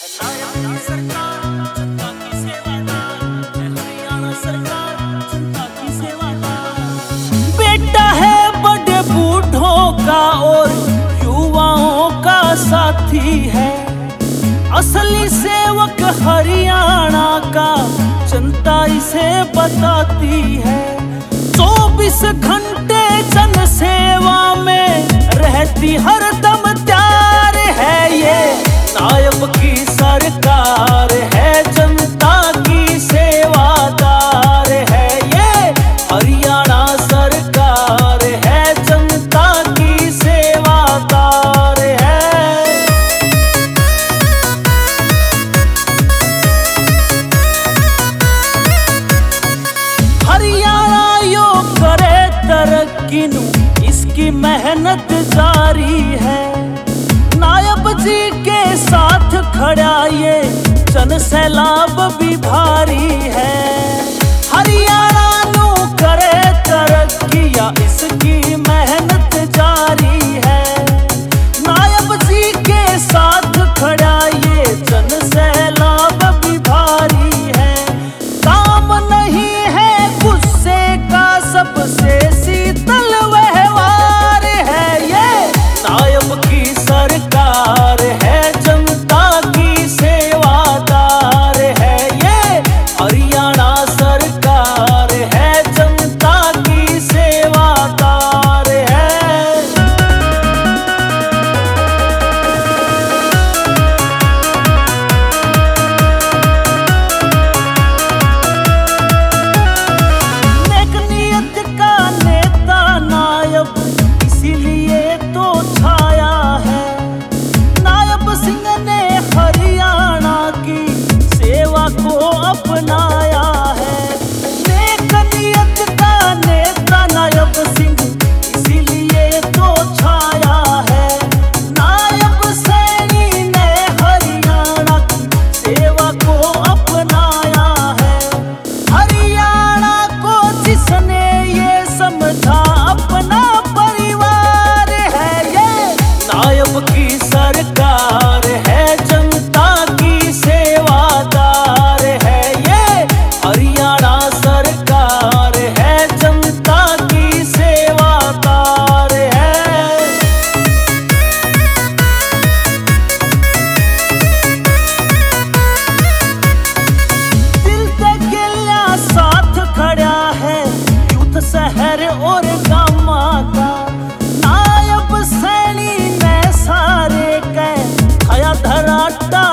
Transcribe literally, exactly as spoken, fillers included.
नायब सरकार जनता की सेवादार है, हरियाणा सरकार जनता की सेवादार। बेटा है बड़े बूढ़ों का और युवाओं का साथी है, असली सेवक हरियाणा का जनता इसे बताती है। चौबीस घंटे जन सेवा में रहती हरदम तैयार है, ये नायब की सरकार है, जनता की सेवादार है। ये हरियाणा सरकार है, जनता की सेवादार है। हरियाणा यो करे तरक्की नू इसकी मेहनत जारी है, नायब जी के साथ खड़ा ये जन सैलाब भी भारी है। हरियाणा नू करे तरक्की या इसकी मेहनत जारी है, नायब जी के साथ खड़ा ये जन सैलाब भी भारी है। काम नहीं है गुस्से का सबसे शीतल व्यवहार है, ये नायब की सरकार है, जनता की सेवादार है। ये हरियाणा सरकार है, जनता की सेवादार है। नेक नियत का नेता नायब इसीलिए तो छाया है, नायब सिंह ने हरियाणा की सेवा को अपनाया है। नेक नियत का नेता नायब सिंह इसीलिए तो छाया है, नायब सैनी ने हरियाणा की सेवा को अपनाया है। हरियाणा को जिसने ये समझा अपना परिवार है, ये नायब की सरकार है, जनता की सेवादार है। ये हरियाणा सरकार है, जनता की सेवादार है। दिल ते गिल्या साथ खड़ा है यूथ शहर और गामा का, नायब सैनी ने सारे कह खाया धराटा